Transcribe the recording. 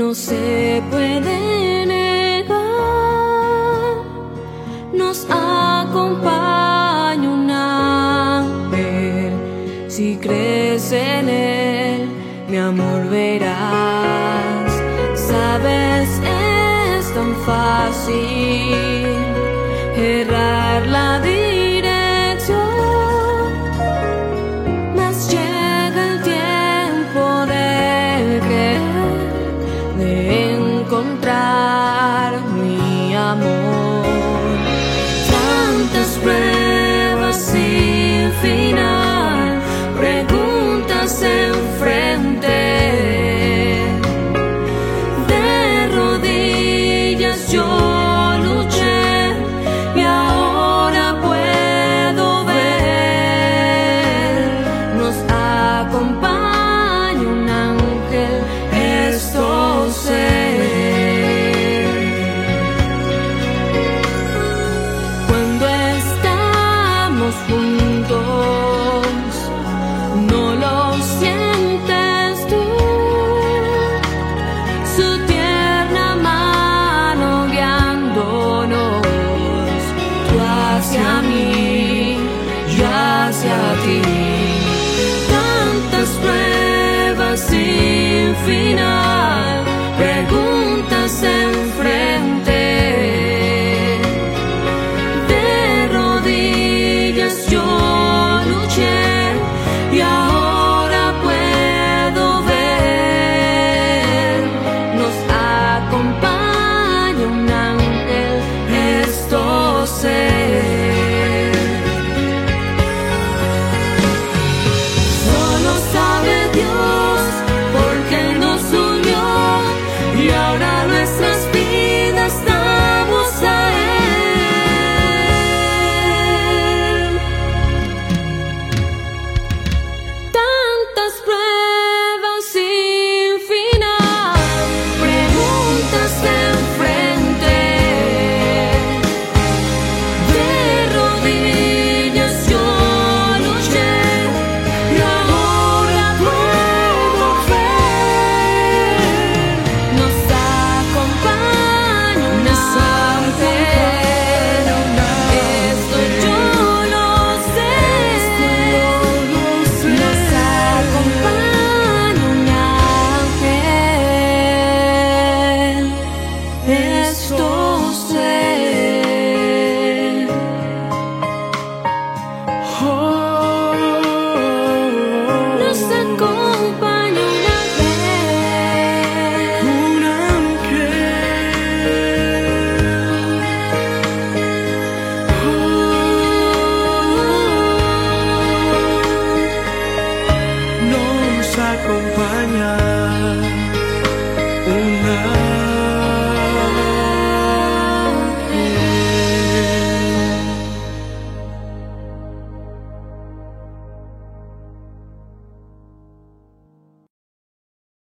no se puede negar. Nos acompaña un ángel, si crees en él, mi amor verás. Sabes, es tan fácil errar la dirección, mas llega el tiempo de creer, de encontrar mi amor. Tantas pruebas sin final, preguntas enfrente, de rodillas yo luché y ahora puedo ver. Nos acompaña un ángel, esto sé. Cuando estamos juntos, no lo sientes tú, su tierna mano guiándonos, tú hacia mí, yo hacia ti. Tantas pruebas sin final,